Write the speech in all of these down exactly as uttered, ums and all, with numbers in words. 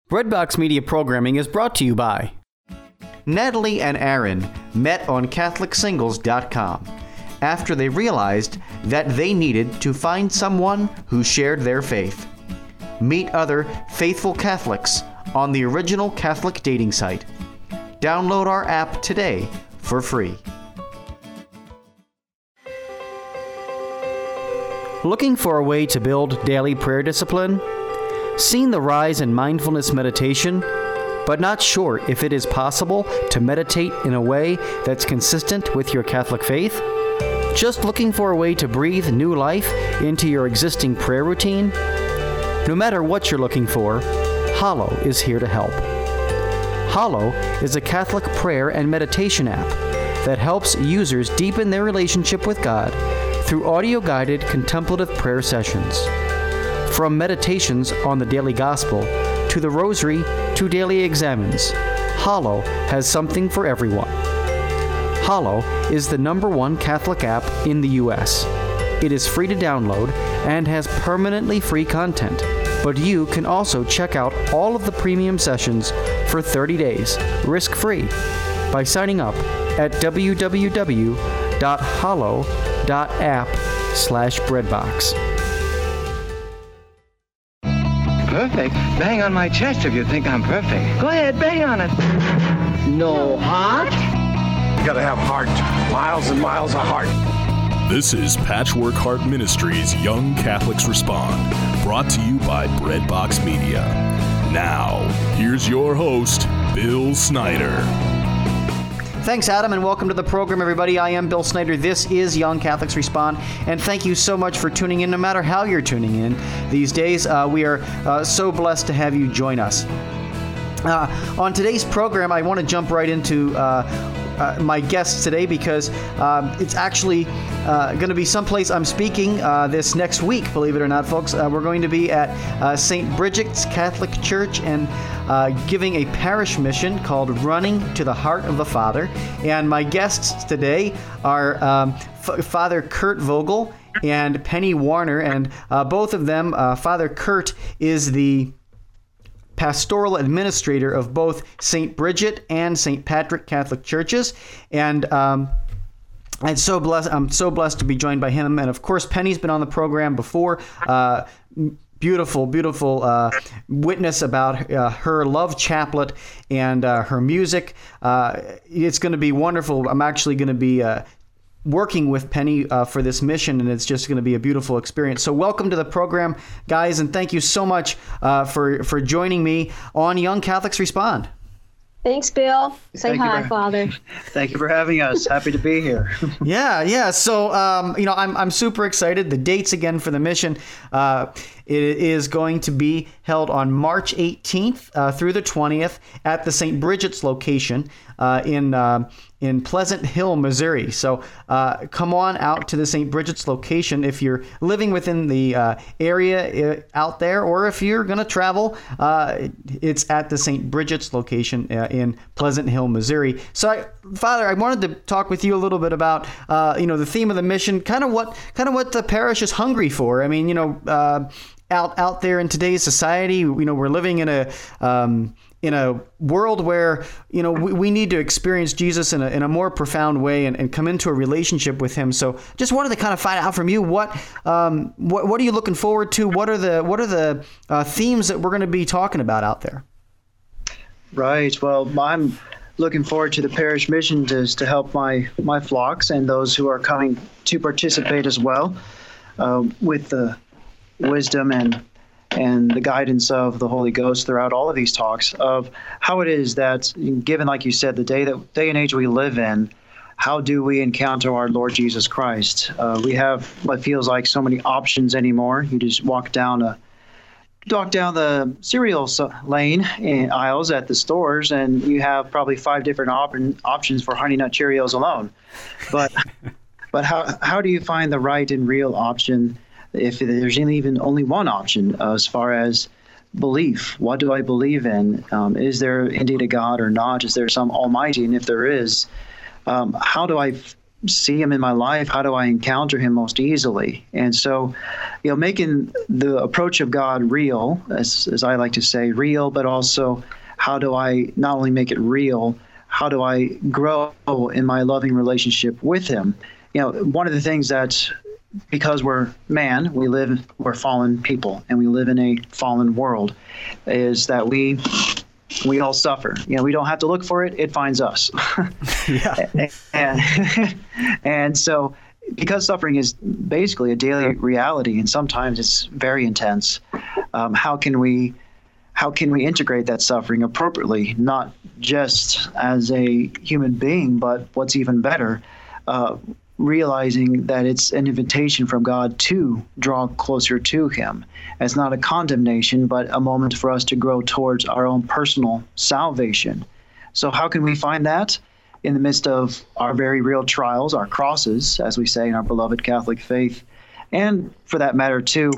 Breadbox Media programming is brought to you by Natalie and Aaron met on Catholic Singles dot com after they realized that they needed to find someone who shared their faith. Meet other faithful Catholics on the original Catholic dating site. Download our app today for free. Looking for a way to build daily prayer discipline? Seen the rise in mindfulness meditation, but not sure if it is possible to meditate in a way that's consistent with your Catholic faith? Just looking for a way to breathe new life into your existing prayer routine? No matter what you're looking for, Hallow is here to help. Hallow is a Catholic prayer and meditation app that helps users deepen their relationship with God through audio-guided contemplative prayer sessions. From meditations on the daily gospel, to the rosary, to daily examens, Hallow has something for everyone. Hallow is the number one Catholic app in the U S. It is free to download and has permanently free content, but you can also check out all of the premium sessions for thirty days, risk-free, by signing up at www.hallow.app slash breadbox. Perfect? Bang on my chest if you think I'm perfect. Go ahead, bang on it. No heart? You gotta have heart. Miles and miles of heart. This is Patchwork Heart Ministries Young Catholics Respond, brought to you by Breadbox Media. Now, here's your host, Bill Snyder. Thanks, Adam, and welcome to the program, everybody. I am Bill Snyder. This is Young Catholics Respond, and thank you so much for tuning in, no matter how you're tuning in these days. Uh, we are uh, so blessed to have you join us. Uh, on today's program, I want to jump right into uh, uh, my guests today because um, it's actually uh, going to be someplace I'm speaking uh, this next week, believe it or not, folks. Uh, we're going to be at uh, Saint Bridget's Catholic Church and Uh, giving a parish mission called Running to the Heart of the Father. And my guests today are um, F- Father Kurt Vogel and Penny Warner. And uh, both of them, uh, Father Kurt is the pastoral administrator of both Saint Bridget and Saint Patrick Catholic Churches. And um, I'm so blessed. I'm so blessed to be joined by him. And of course, Penny's been on the program before. Uh, Beautiful, beautiful uh, witness about uh, her love chaplet and uh, her music. Uh, it's going to be wonderful. I'm actually going to be uh, working with Penny uh, for this mission, and it's just going to be a beautiful experience. So welcome to the program, guys, and thank you so much uh, for, for joining me on Young Catholics Respond. Thanks, Bill. Say Thank hi, you for, Father. Thank you for having us. Happy to be here. yeah, yeah. So, um, you know, I'm I'm super excited. The dates again for the mission. Uh, it is going to be held on March eighteenth uh, through the twentieth at the Saint Bridget's location uh, in uh, in Pleasant Hill, Missouri. So uh, come on out to the Saint Bridget's location if you're living within the uh, area uh, out there, or if you're going to travel. Uh, it's at the Saint Bridget's location uh, in Pleasant Hill, Missouri. So, I, Father, I wanted to talk with you a little bit about uh, you know the theme of the mission, kind of what kind of what the parish is hungry for. I mean, you know. Uh, Out out there in today's society, you know, we're living in a um, in a world where you know we, we need to experience Jesus in a in a more profound way and, and come into a relationship with Him. So, just wanted to kind of find out from you what um, what what are you looking forward to? What are the what are the uh, themes that we're going to be talking about out there? Right. Well, I'm looking forward to the parish mission to to help my my flocks and those who are coming to participate as well uh, with the wisdom and and the guidance of the Holy Ghost throughout all of these talks of how it is that, given, like you said, the day that day and age we live in, how do we encounter our Lord Jesus Christ? Uh, we have what feels like so many options anymore. You just walk down a walk down the cereal lane in aisles at the stores, and you have probably five different op- options for Honey Nut Cheerios alone. But but how how do you find the right and real option? If there's even only one option uh, as far as belief, what do I believe in? Um, is there indeed a God or not? Is there some Almighty? And if there is, um, how do I f- see him in my life? How do I encounter him most easily? And so, you know, making the approach of God real, as, as I like to say, real, but also how do I not only make it real, how do I grow in my loving relationship with him? You know, one of the things that, because we're man, we live, we're fallen people, and we live in a fallen world, is that we we all suffer. You know, we don't have to look for it; it finds us. Yeah. and, and so, because suffering is basically a daily reality, and sometimes it's very intense, um, how can we how can we integrate that suffering appropriately, not just as a human being, but what's even better, uh, realizing that it's an invitation from God to draw closer to him. It's not a condemnation, but a moment for us to grow towards our own personal salvation. So how can we find that? In the midst of our very real trials, our crosses, as we say in our beloved Catholic faith, and for that matter too,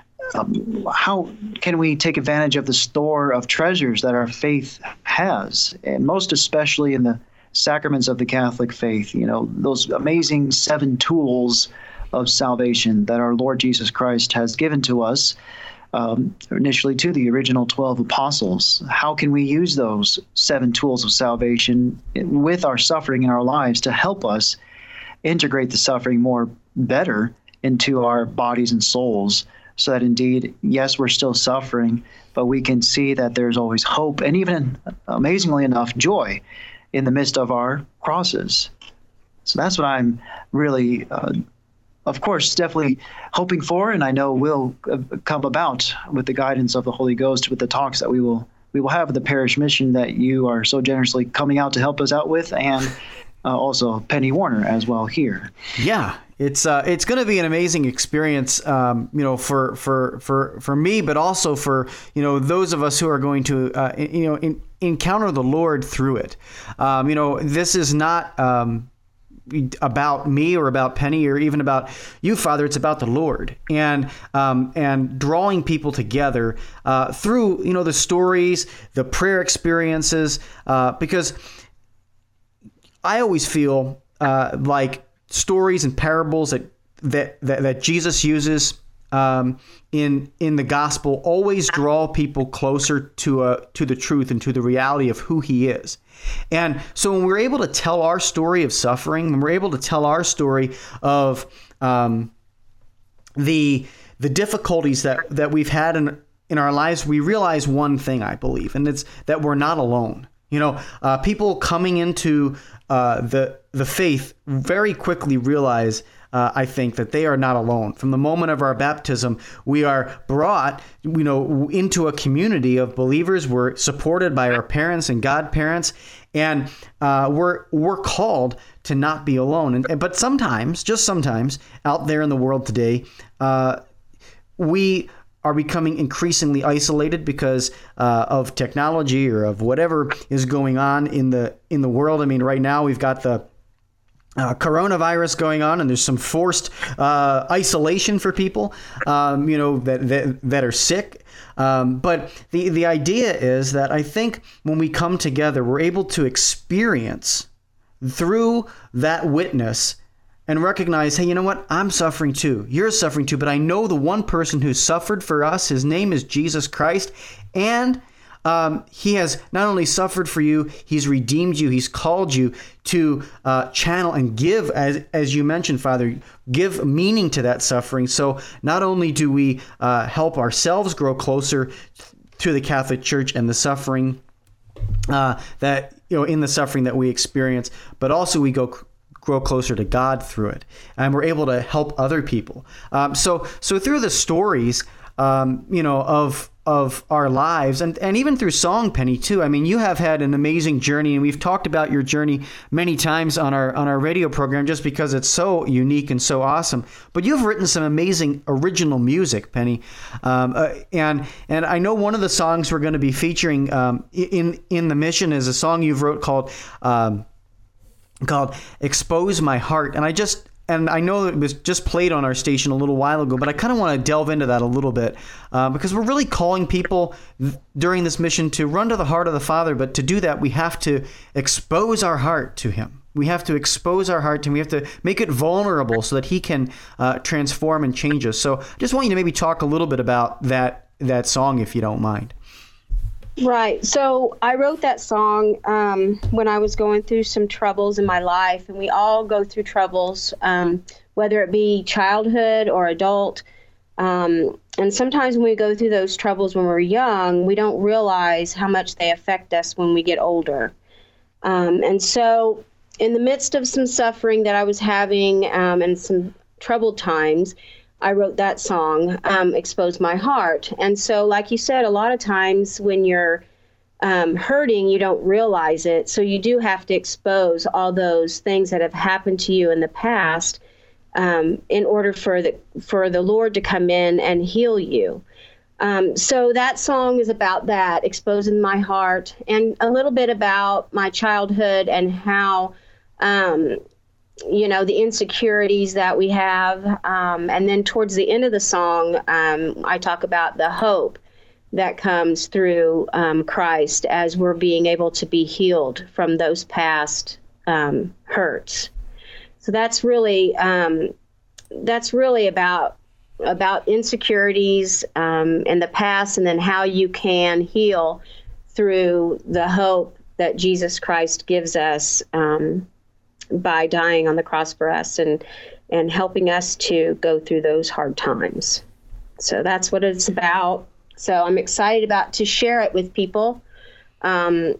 um, how can we take advantage of the store of treasures that our faith has, and most especially in the sacraments of the Catholic faith, you know, those amazing seven tools of salvation that our Lord Jesus Christ has given to us, um, initially to the original twelve apostles. How can we use those seven tools of salvation with our suffering in our lives to help us integrate the suffering more better into our bodies and souls, so that indeed, yes, we're still suffering, but we can see that there's always hope and even, amazingly enough, joy in the midst of our crosses. So that's what I'm really, uh, of course, definitely hoping for, and I know will uh, come about with the guidance of the Holy Ghost, with the talks that we will we will have at the parish mission that you are so generously coming out to help us out with, and uh, also Penny Warner as well here. Yeah. It's uh, it's going to be an amazing experience, um, you know, for for for for me, but also for, you know, those of us who are going to, uh, you know, in, encounter the Lord through it. Um, you know, this is not um, about me or about Penny or even about you, Father. It's about the Lord, and um, and drawing people together uh, through, you know, the stories, the prayer experiences, uh, because I always feel uh, like stories and parables that that that, that Jesus uses um, in in the gospel always draw people closer to a to the truth and to the reality of who he is. And so when we're able to tell our story of suffering, when we're able to tell our story of um, the the difficulties that that we've had in in our lives, we realize one thing, I believe, and it's that we're not alone. You know, uh, people coming into uh, the the faith very quickly realize, uh, I think, that they are not alone. From the moment of our baptism, we are brought, you know, into a community of believers. We're supported by our parents and godparents, and uh, we're we're called to not be alone. And but sometimes, just sometimes, out there in the world today, uh, we are becoming increasingly isolated because uh, of technology or of whatever is going on in the in the world. I mean, right now we've got the uh, coronavirus going on, and there's some forced uh, isolation for people, um, you know, that that, that are sick. Um, but the the idea is that I think when we come together, we're able to experience through that witness and recognize, hey, you know what? I'm suffering too. You're suffering too. But I know the one person who suffered for us. His name is Jesus Christ. And um, he has not only suffered for you, he's redeemed you. He's called you to uh, channel and give, as as you mentioned, Father, give meaning to that suffering. So not only do we uh, help ourselves grow closer to the Catholic Church and the suffering uh, that, you know, in the suffering that we experience, but also we go grow closer to God through it, and we're able to help other people. Um, so, so through the stories, um, you know, of of our lives, and and even through song, Penny, too. I mean, you have had an amazing journey, and we've talked about your journey many times on our on our radio program, just because it's so unique and so awesome. But you've written some amazing original music, Penny, um, uh, and and I know one of the songs we're going to be featuring um, in in the mission is a song you've wrote called. Um, called Expose My Heart. And I just, and I know it was just played on our station a little while ago, but I kind of want to delve into that a little bit uh, because we're really calling people th- during this mission to run to the heart of the Father. But to do that, we have to expose our heart to him. we have to expose our heart and we have to make it vulnerable so that he can uh, transform and change us. So I just want you to maybe talk a little bit about that that song, if you don't mind. Right. So I wrote that song um, when I was going through some troubles in my life, and we all go through troubles, um, whether it be childhood or adult. Um, and sometimes when we go through those troubles when we're young, we don't realize how much they affect us when we get older. Um, and so in the midst of some suffering that I was having um, and some troubled times, I wrote that song, um, Expose My Heart. And so, like you said, a lot of times when you're um, hurting, you don't realize it. So you do have to expose all those things that have happened to you in the past um, in order for the, for the Lord to come in and heal you. Um, so that song is about that, exposing my heart, and a little bit about my childhood and how, um, you know, the insecurities that we have. Um, and then towards the end of the song, um, I talk about the hope that comes through um, Christ as we're being able to be healed from those past um, hurts. So that's really, um, that's really about about insecurities um, in the past, and then how you can heal through the hope that Jesus Christ gives us um, by dying on the cross for us and and helping us to go through those hard times. So that's what it's about. So I'm excited about to share it with people, um,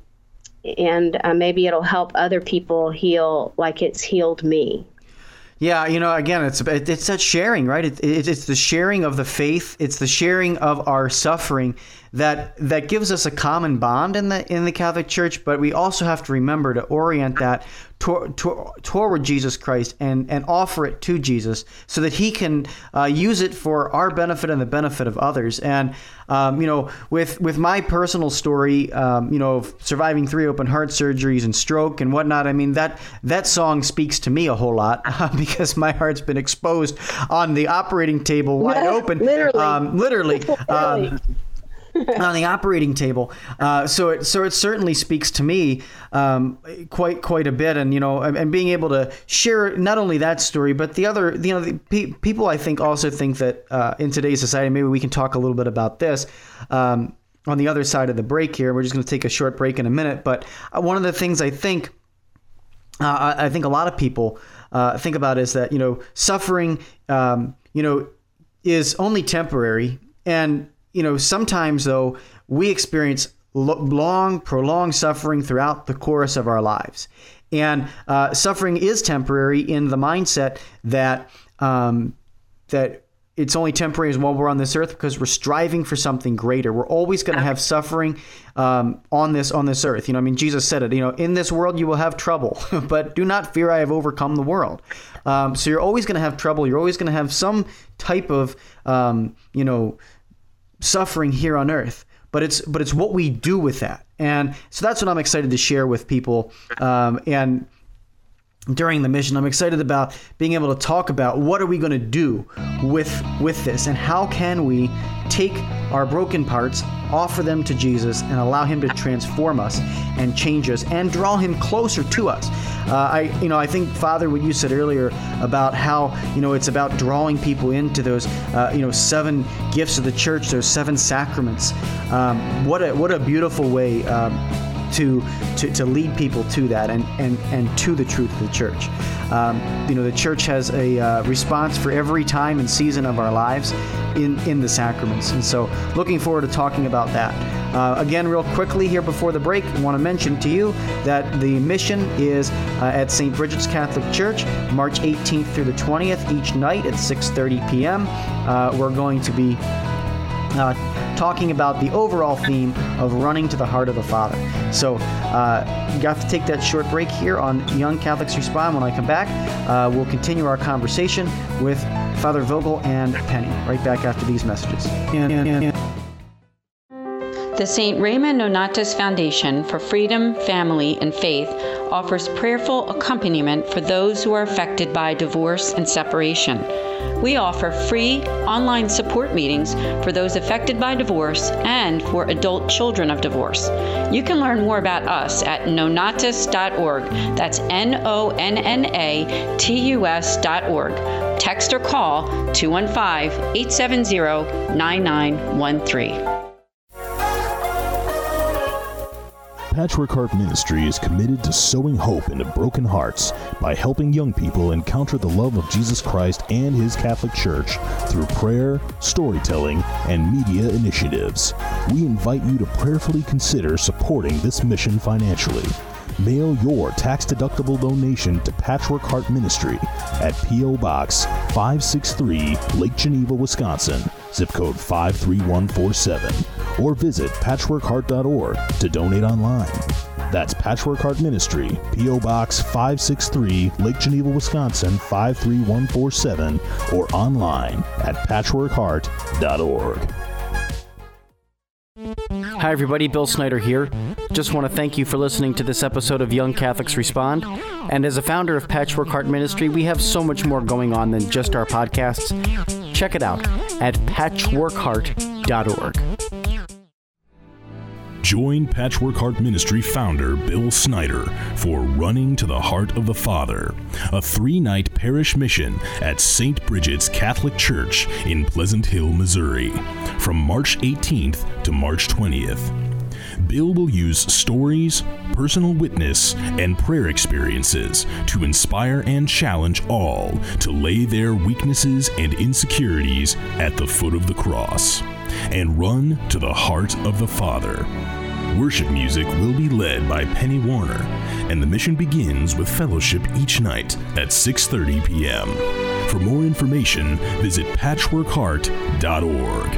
and uh, maybe it'll help other people heal like it's healed me. Yeah, you know, again, it's it's that sharing, right? It, it, it's the sharing of the faith. It's the sharing of our suffering that that gives us a common bond in the in the Catholic Church. But we also have to remember to orient that tor- tor- toward Jesus Christ and and offer it to Jesus so that He can uh, use it for our benefit and the benefit of others. And um, you know, with with my personal story, um, you know, of surviving three open heart surgeries and stroke and whatnot. I mean, that that song speaks to me a whole lot uh, because my heart's been exposed on the operating table, wide open, literally, um, literally. Um, on the operating table, uh, so it so it certainly speaks to me um, quite quite a bit, and you know, and, and being able to share not only that story, but the other, you know, the pe- people I think also think that uh, in today's society, maybe we can talk a little bit about this um, on the other side of the break here. We're just going to take a short break in a minute, but uh, one of the things I think uh, I, I think a lot of people uh, think about is that, you know, suffering, um, you know, is only temporary. And you know, sometimes, though, we experience lo- long, prolonged suffering throughout the course of our lives. And uh, suffering is temporary in the mindset that um, that it's only temporary while we're on this earth because we're striving for something greater. We're always going to have suffering um, on this on this earth. You know, I mean, Jesus said it, you know, in this world you will have trouble, but do not fear, I have overcome the world. Um, so you're always going to have trouble. You're always going to have some type of, um, you know, suffering here on earth, but it's but it's what we do with that. And so that's what I'm excited to share with people. Um, and during the mission, I'm excited about being able to talk about what are we going to do with with this, and how can we take our broken parts, offer them to Jesus, and allow Him to transform us and change us and draw Him closer to us. Uh, I, you know, I think, Father, what you said earlier about how, you know, it's about drawing people into those, uh, you know, seven gifts of the church, those seven sacraments. Um, what a what a beautiful way um, to, to to lead people to that and and and to the truth of the church. Um, you know, the church has a uh, response for every time and season of our lives in in the sacraments, and so looking forward to talking about that. Uh, again, real quickly here before the break, I want to mention to you that the mission is uh, at Saint Bridget's Catholic Church, March eighteenth through the twentieth, each night at six thirty p.m. Uh, we're going to be Uh, talking about the overall theme of running to the heart of the Father. So uh, you have to take that short break here on Young Catholics Respond. When I come back, uh, we'll continue our conversation with Father Vogel and Penny right back after these messages. And, and, and The Saint Raymond Nonatus Foundation for Freedom, Family, and Faith offers prayerful accompaniment for those who are affected by divorce and separation. We offer free online support meetings for those affected by divorce and for adult children of divorce. You can learn more about us at nonatus dot org. That's N O N N A T U S dot org. Text or call two one five, eight seven zero, nine nine one three. Patchwork Heart Ministry is committed to sowing hope into broken hearts by helping young people encounter the love of Jesus Christ and His Catholic Church through prayer, storytelling, and media initiatives. We invite you to prayerfully consider supporting this mission financially. Mail your tax-deductible donation to Patchwork Heart Ministry at P O. Box five sixty-three, Lake Geneva, Wisconsin, zip code five three one four seven, or visit patchwork heart dot org to donate online. That's Patchwork Heart Ministry, P O. Box five sixty-three, Lake Geneva, Wisconsin, five three one four seven, or online at patchwork heart dot org. Hi everybody, Bill Snyder here. Just want to thank you for listening to this episode of Young Catholics Respond. And as a founder of Patchwork Heart Ministry, we have so much more going on than just our podcasts. Check it out at patchwork heart dot org. Join Patchwork Heart Ministry founder Bill Snyder for Running to the Heart of the Father, a three-night parish mission at Saint Bridget's Catholic Church in Pleasant Hill, Missouri, from March eighteenth to March twentieth. Bill will use stories, personal witness, and prayer experiences to inspire and challenge all to lay their weaknesses and insecurities at the foot of the cross and run to the heart of the Father. Worship music will be led by Penny Warner, and the mission begins with fellowship each night at six thirty p.m. For more information, visit patchwork heart dot org.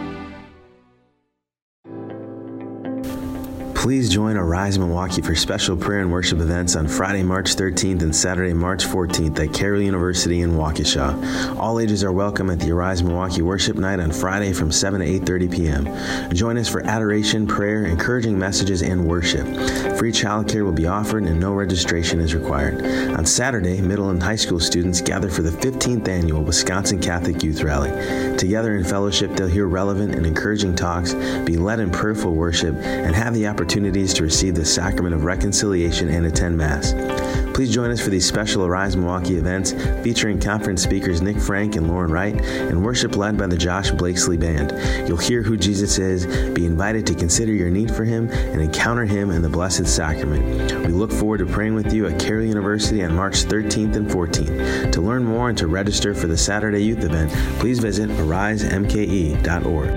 Please join Arise Milwaukee for special prayer and worship events on Friday, March thirteenth and Saturday, March fourteenth at Carroll University in Waukesha. All ages are welcome at the Arise Milwaukee Worship Night on Friday from seven to eight thirty p.m. Join us for adoration, prayer, encouraging messages, and worship. Free childcare will be offered and no registration is required. On Saturday, middle and high school students gather for the fifteenth annual Wisconsin Catholic Youth Rally. Together in fellowship, they'll hear relevant and encouraging talks, be led in prayerful worship, and have the opportunity to receive the sacrament of reconciliation and attend Mass. Please join us for these special Arise Milwaukee events featuring conference speakers Nick Frank and Lauren Wright and worship led by the Josh Blakesley Band. You'll hear who Jesus is, be invited to consider your need for Him, and encounter Him in the Blessed Sacrament. We look forward to praying with you at Carroll University on March thirteenth and fourteenth. To learn more and to register for the Saturday youth event, please visit arise m k e dot org.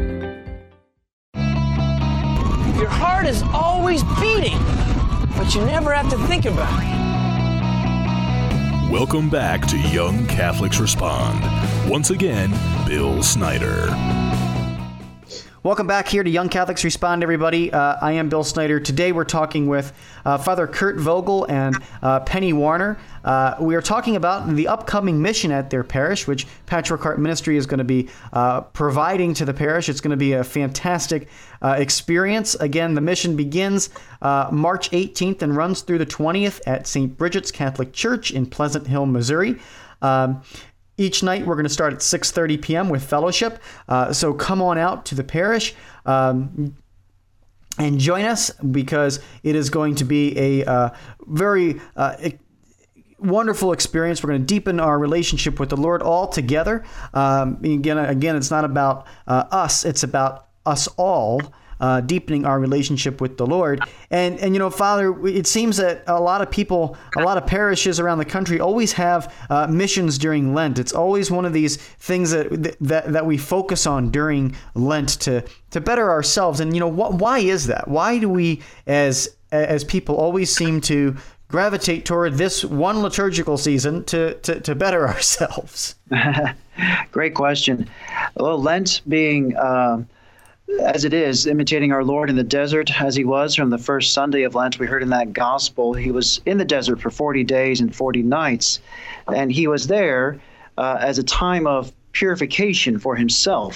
Your heart is always beating, but you never have to think about it. Welcome back to Young Catholics Respond. Once again, Bill Snyder. Welcome back here to Young Catholics Respond, everybody. Uh, I am Bill Snyder. Today we're talking with uh, Father Kurt Vogel and uh, Penny Warner. Uh, we are talking about the upcoming mission at their parish, which Patchwork Heart Ministry is going to be uh, providing to the parish. It's going to be a fantastic uh, experience. Again, the mission begins uh, March eighteenth and runs through the twentieth at Saint Bridget's Catholic Church in Pleasant Hill, Missouri. Um, Each night we're going to start at six thirty p.m. with fellowship. Uh, so come on out to the parish um, and join us, because it is going to be a uh, very uh, wonderful experience. We're going to deepen our relationship with the Lord all together. Um, again, again, it's not about uh, us. It's about us all. Uh, deepening our relationship with the Lord. And, and you know, Father, it seems that a lot of people, a lot of parishes around the country always have uh, missions during Lent. It's always one of these things that that, that we focus on during Lent to, to better ourselves. And, you know, wh- why is that? Why do we, as as people, always seem to gravitate toward this one liturgical season to, to, to better ourselves? Great question. Well, Lent being... Uh, as it is, imitating our Lord in the desert, as he was from the first Sunday of Lent. We heard in that gospel, he was in the desert for forty days and forty nights, and he was there uh, as a time of purification for himself.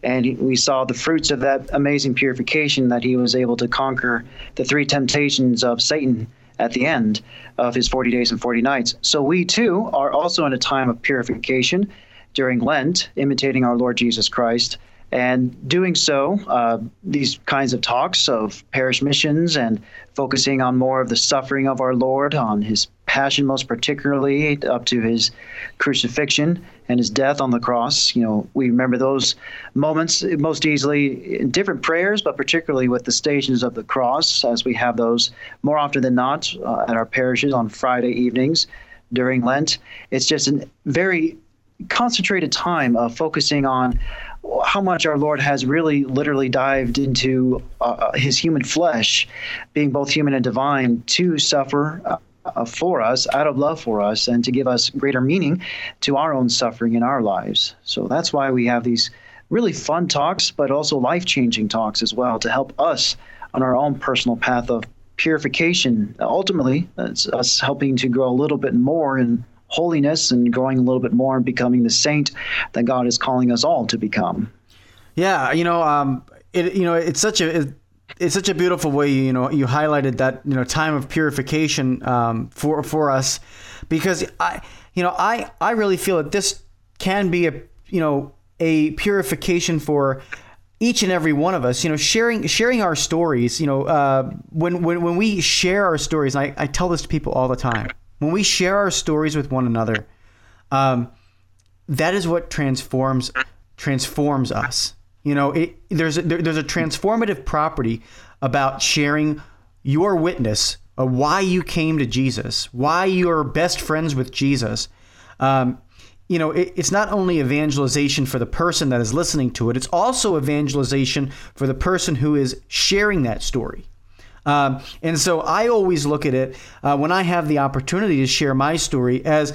And he, we saw the fruits of that amazing purification, that he was able to conquer the three temptations of Satan at the end of his forty days and forty nights. So we too are also in a time of purification during Lent, imitating our Lord Jesus Christ. And doing so, uh, these kinds of talks of parish missions and focusing on more of the suffering of our Lord, on his passion most particularly, up to his crucifixion and his death on the cross. You know, we remember those moments most easily in different prayers, but particularly with the Stations of the Cross, as we have those more often than not uh, at our parishes on Friday evenings during Lent. It's just a very concentrated time of focusing on how much our Lord has really literally dived into uh, his human flesh, being both human and divine, to suffer uh, uh, for us, out of love for us, and to give us greater meaning to our own suffering in our lives. So that's why we have these really fun talks, but also life-changing talks as well, to help us on our own personal path of purification. Ultimately, it's us helping to grow a little bit more in holiness and growing a little bit more and becoming the saint that God is calling us all to become. Yeah, you know, um, it you know it's such a it, it's such a beautiful way you know you highlighted that you know time of purification um, for for us, because I you know I I really feel that this can be a you know a purification for each and every one of us. You know, sharing sharing our stories. You know, uh, when when when we share our stories, and I I tell this to people all the time. When we share our stories with one another, um, that is what transforms transforms us. You know, it, there's a, there, there's a transformative property about sharing your witness of why you came to Jesus, why you are best friends with Jesus. Um, you know, it, it's not only evangelization for the person that is listening to it; it's also evangelization for the person who is sharing that story. Um, and so I always look at it uh, when I have the opportunity to share my story as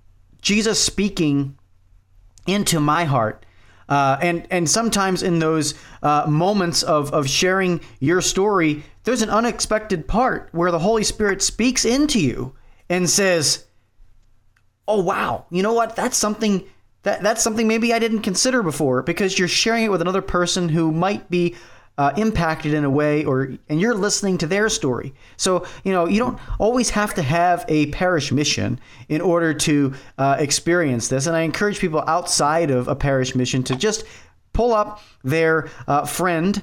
Jesus speaking into my heart. Uh, and, and sometimes in those uh, moments of, of sharing your story, there's an unexpected part where the Holy Spirit speaks into you and says, oh, wow, you know what? That's something that that's something maybe I didn't consider before, because you're sharing it with another person who might be Uh, impacted in a way, or and you're listening to their story. So, you know, you don't always have to have a parish mission in order to uh, experience this. And I encourage people outside of a parish mission to just pull up their uh, friend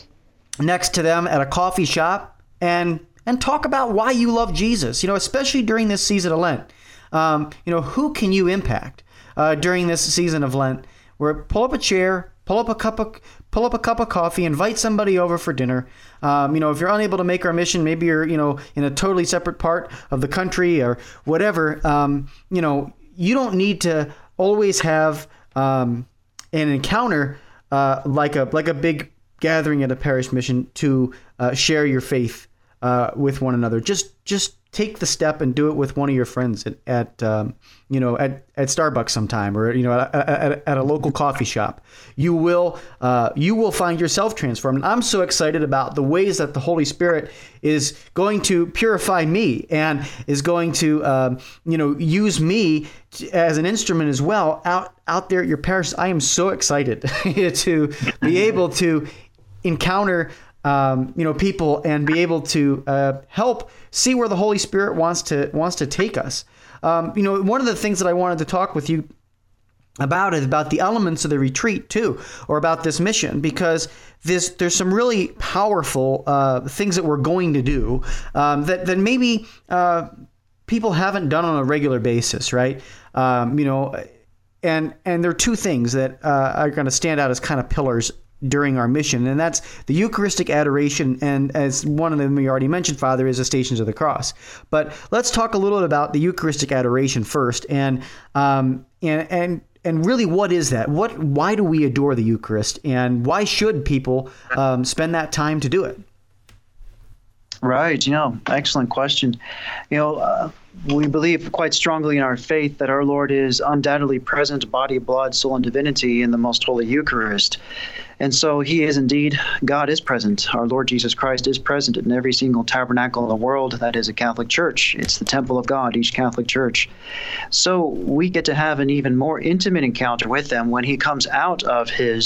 next to them at a coffee shop and and talk about why you love Jesus. You know, especially during this season of Lent. Um, you know, who can you impact uh, during this season of Lent? Where pull up a chair, pull up a cup of pull up a cup of coffee, invite somebody over for dinner. Um, you know, if you're unable to make our mission, maybe you're, you know, in a totally separate part of the country or whatever. Um, you know, you don't need to always have um, an encounter uh, like a like a big gathering at a parish mission to uh, share your faith uh, with one another. Just just take the step and do it with one of your friends at, at um, you know, at, at Starbucks sometime, or, you know, at, at, at a local coffee shop. You will, uh, you will find yourself transformed. And I'm so excited about the ways that the Holy Spirit is going to purify me and is going to, um, you know, use me to, as an instrument as well out, out there at your parish. I am so excited to be able to encounter Um, you know, people and be able to uh, help see where the Holy Spirit wants to wants to take us. Um, you know, one of the things that I wanted to talk with you about is about the elements of the retreat too, or about this mission, because this there's some really powerful uh, things that we're going to do um, that that maybe uh, people haven't done on a regular basis, right? Um, you know, and and there are two things that uh, are going to stand out as kind of pillars during our mission, and that's the Eucharistic adoration, and as one of them we already mentioned, Father, is the Stations of the Cross. But let's talk a little bit about the Eucharistic adoration first, and um, and and and really, what is that? What? Why do we adore the Eucharist, and why should people um, spend that time to do it? Right. You know, excellent question. You know, uh, we believe quite strongly in our faith that our Lord is undoubtedly present, body, blood, soul, and divinity in the Most Holy Eucharist. And so he is indeed, God is present. Our Lord Jesus Christ is present in every single tabernacle in the world that is a Catholic church. It's the temple of God, each Catholic church. So we get to have an even more intimate encounter with them when he comes out of his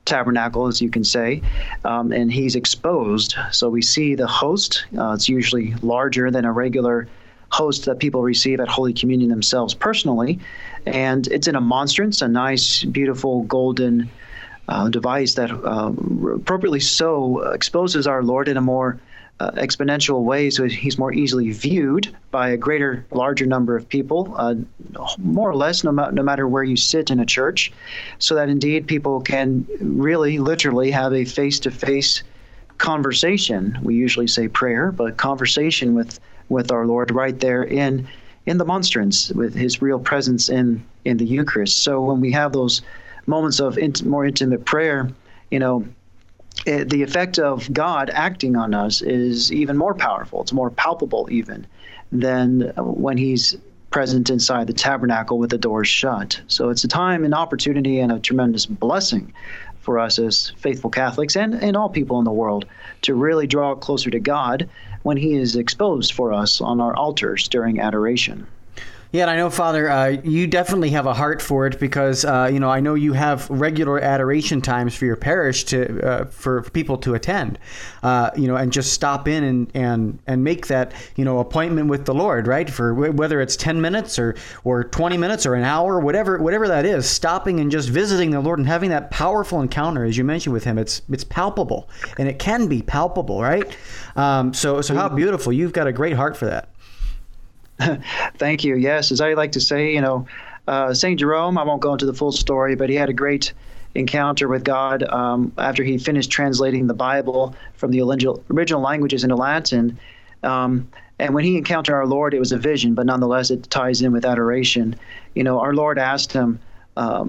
tabernacle, as you can say, um, and he's exposed. So we see the host. Uh, it's usually larger than a regular host that people receive at Holy Communion themselves personally, and it's in a monstrance, a nice, beautiful golden uh, device that uh, appropriately so exposes our Lord in a more Uh, exponential way, so he's more easily viewed by a greater, larger number of people, uh, more or less, no, ma- no matter where you sit in a church, so that indeed people can really, literally have a face-to-face conversation. We usually say prayer, but conversation with, with our Lord right there in in the monstrance, with his real presence in, in the Eucharist. So when we have those moments of int- more intimate prayer, you know, It, the effect of God acting on us is even more powerful. It's more palpable even than when he's present inside the tabernacle with the doors shut. So it's a time, an opportunity, and a tremendous blessing for us as faithful Catholics and, and all people in the world to really draw closer to God when he is exposed for us on our altars during adoration. Yeah, and I know, Father, uh, you definitely have a heart for it because, uh, you know, I know you have regular adoration times for your parish to uh, for people to attend, uh, you know, and just stop in and, and, and make that, you know, appointment with the Lord, right? For w- whether it's ten minutes or, or twenty minutes or an hour, whatever whatever that is, stopping and just visiting the Lord and having that powerful encounter, as you mentioned with him, it's it's palpable, and it can be palpable, right? Um, so so how beautiful. You've got a great heart for that. Thank you. Yes, as I like to say, you know, uh, Saint Jerome, I won't go into the full story, but he had a great encounter with God um, after he finished translating the Bible from the original, original languages into Latin. Um, and when he encountered our Lord, it was a vision, but nonetheless, it ties in with adoration. You know, our Lord asked him, um,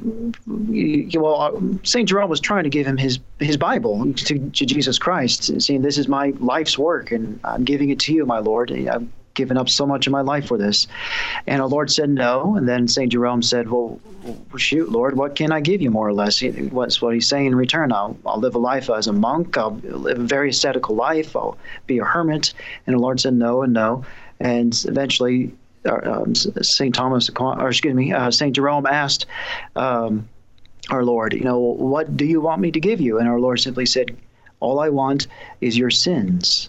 well, Saint Jerome was trying to give him his, his Bible to, to Jesus Christ, saying, this is my life's work, and I'm giving it to you, my Lord. I'm given up so much of my life for this. And our Lord said no. And then Saint Jerome said, well, shoot, Lord, what can I give you, more or less? What's what he's saying in return? I'll, I'll live a life as a monk. I'll live a very ascetical life. I'll be a hermit. And the Lord said no and no. And eventually, um, Saint Thomas, or excuse me, uh, Saint Jerome asked um, our Lord, you know, what do you want me to give you? And our Lord simply said, all I want is your sins.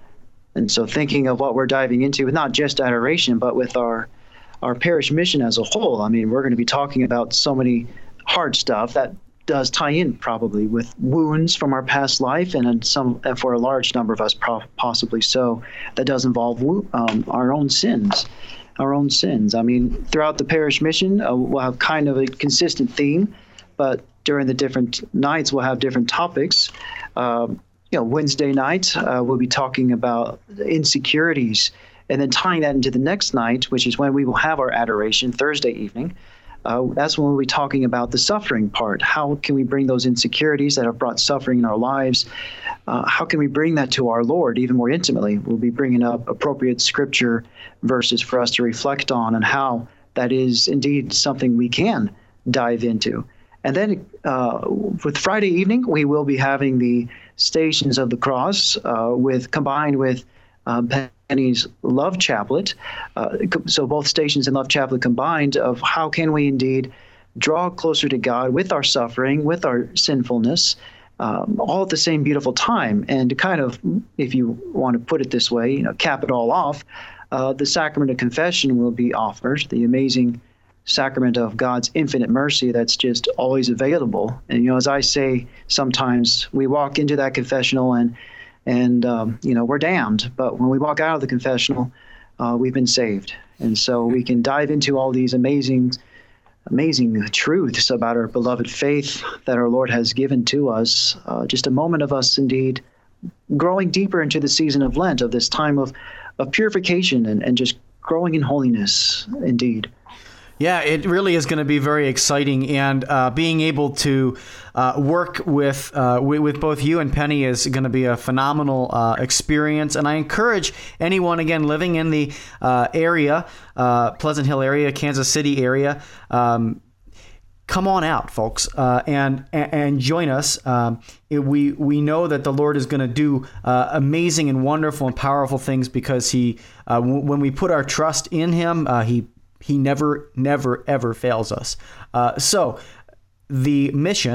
And so thinking of what we're diving into with not just adoration, but with our our parish mission as a whole, I mean, we're going to be talking about so many hard stuff that does tie in probably with wounds from our past life, and in some, and for a large number of us possibly so, that does involve um, our own sins, our own sins. I mean, throughout the parish mission, uh, we'll have kind of a consistent theme, but during the different nights, we'll have different topics. Um, You know, Wednesday night, uh, we'll be talking about insecurities, and then tying that into the next night, which is when we will have our adoration, Thursday evening. Uh, that's when we'll be talking about the suffering part. How can we bring those insecurities that have brought suffering in our lives? Uh, how can we bring that to our Lord even more intimately? We'll be bringing up appropriate scripture verses for us to reflect on, and how that is indeed something we can dive into. And then uh, with Friday evening, we will be having the Stations of the Cross uh, with combined with uh, Penny's Love Chaplet. Uh, so both Stations and Love Chaplet combined of how can we indeed draw closer to God with our suffering, with our sinfulness, um, all at the same beautiful time. And to kind of, if you want to put it this way, you know, cap it all off, uh, the Sacrament of Confession will be offered, the amazing sacrament of God's infinite mercy that's just always available. And, you know, as I say, sometimes we walk into that confessional and, and um, you know, we're damned. But when we walk out of the confessional, uh, we've been saved. And so we can dive into all these amazing, amazing truths about our beloved faith that our Lord has given to us. Uh, just a moment of us indeed growing deeper into the season of Lent, of this time of, of purification and, and just growing in holiness indeed. Yeah, it really is going to be very exciting, and uh, being able to uh, work with, uh, with with both you and Penny is going to be a phenomenal uh, experience. And I encourage anyone, again, living in the uh, area, uh, Pleasant Hill area, Kansas City area, um, come on out, folks, uh, and, and and join us. Um, it, we we know that the Lord is going to do uh, amazing and wonderful and powerful things because He, uh, w- when we put our trust in Him, uh, He. He never, never, ever fails us. Uh, so the mission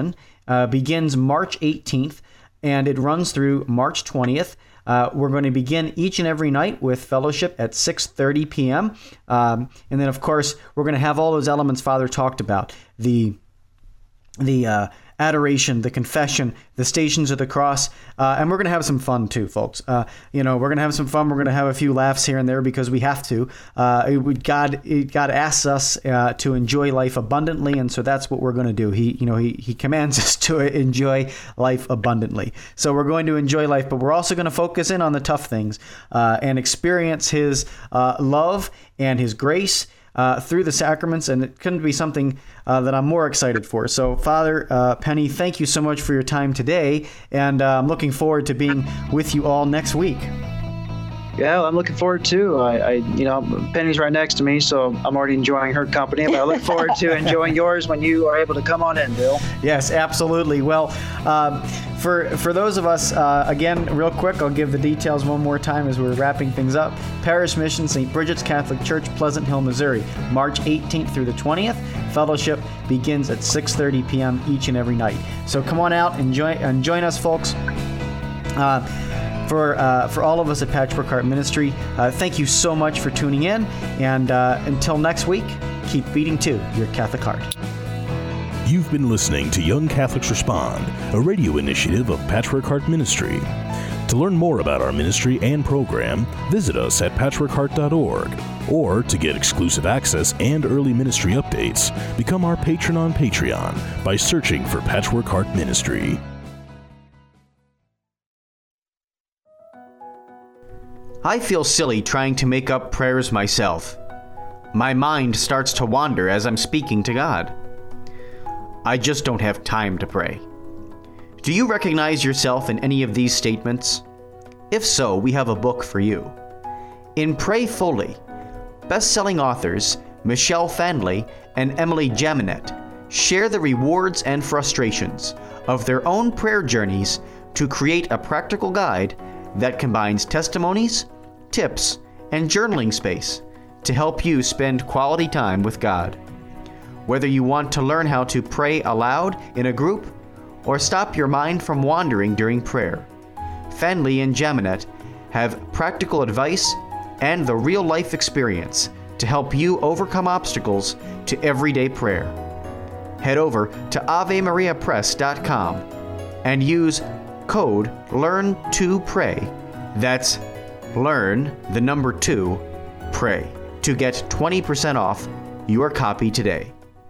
uh, begins March eighteenth, and it runs through March twentieth. Uh, we're going to begin each and every night with fellowship at six thirty p.m. Um, and then, of course, we're going to have all those elements Father talked about. The the uh, adoration, the confession, the Stations of the Cross, uh, and we're going to have some fun too, folks. Uh, you know, we're going to have some fun. We're going to have a few laughs here and there because we have to. Uh, it, God, it, God asks us uh, to enjoy life abundantly, and so that's what we're going to do. He, you know, he He commands us to enjoy life abundantly. So we're going to enjoy life, but we're also going to focus in on the tough things uh, and experience His uh, love and His grace Uh, through the sacraments, and it couldn't be something uh, that I'm more excited for. So, Father uh, Penny, thank you so much for your time today, and uh, I'm looking forward to being with you all next week. Yeah, I'm looking forward to. I, I, you know, Penny's right next to me, so I'm already enjoying her company. But I look forward to enjoying yours when you are able to come on in, Bill. Yes, absolutely. Well, um, for for those of us, uh, again, real quick, I'll give the details one more time as we're wrapping things up. Parish Mission, Saint Bridget's Catholic Church, Pleasant Hill, Missouri, March eighteenth through the twentieth. Fellowship begins at six thirty p.m. each and every night. So come on out and join and join us, folks. Uh, For uh, for all of us at Patchwork Heart Ministry, uh, thank you so much for tuning in. And uh, until next week, keep beating to your Catholic heart. You've been listening to Young Catholics Respond, a radio initiative of Patchwork Heart Ministry. To learn more about our ministry and program, visit us at patchwork heart dot org. Or to get exclusive access and early ministry updates, become our patron on Patreon by searching for Patchwork Heart Ministry. I feel silly trying to make up prayers myself. My mind starts to wander as I'm speaking to God. I just don't have time to pray. Do you recognize yourself in any of these statements? If so, we have a book for you. In Pray Fully, best-selling authors Michelle Fanley and Emily Jaminet share the rewards and frustrations of their own prayer journeys to create a practical guide that combines testimonies, tips, and journaling space to help you spend quality time with God. Whether you want to learn how to pray aloud in a group or stop your mind from wandering during prayer, Fanley and Jaminet have practical advice and the real-life experience to help you overcome obstacles to everyday prayer. Head over to ave maria press dot com and use code learn to pray. That's learn the number two pray to get twenty percent off your copy today.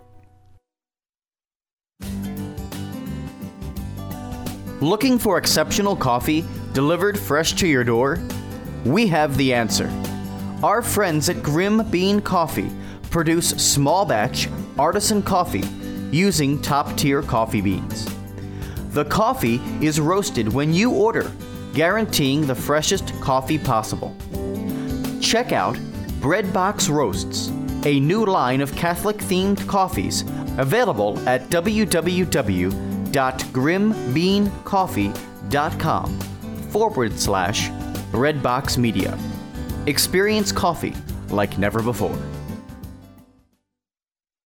Looking for exceptional coffee delivered fresh to your door? We have the answer. Our friends at Grim Bean Coffee produce small batch artisan coffee using top-tier coffee beans. The coffee is roasted when you order, guaranteeing the freshest coffee possible. Check out Breadbox Roasts, a new line of Catholic-themed coffees available at w w w dot grim bean coffee dot com forward slash Breadbox Media. Experience coffee like never before.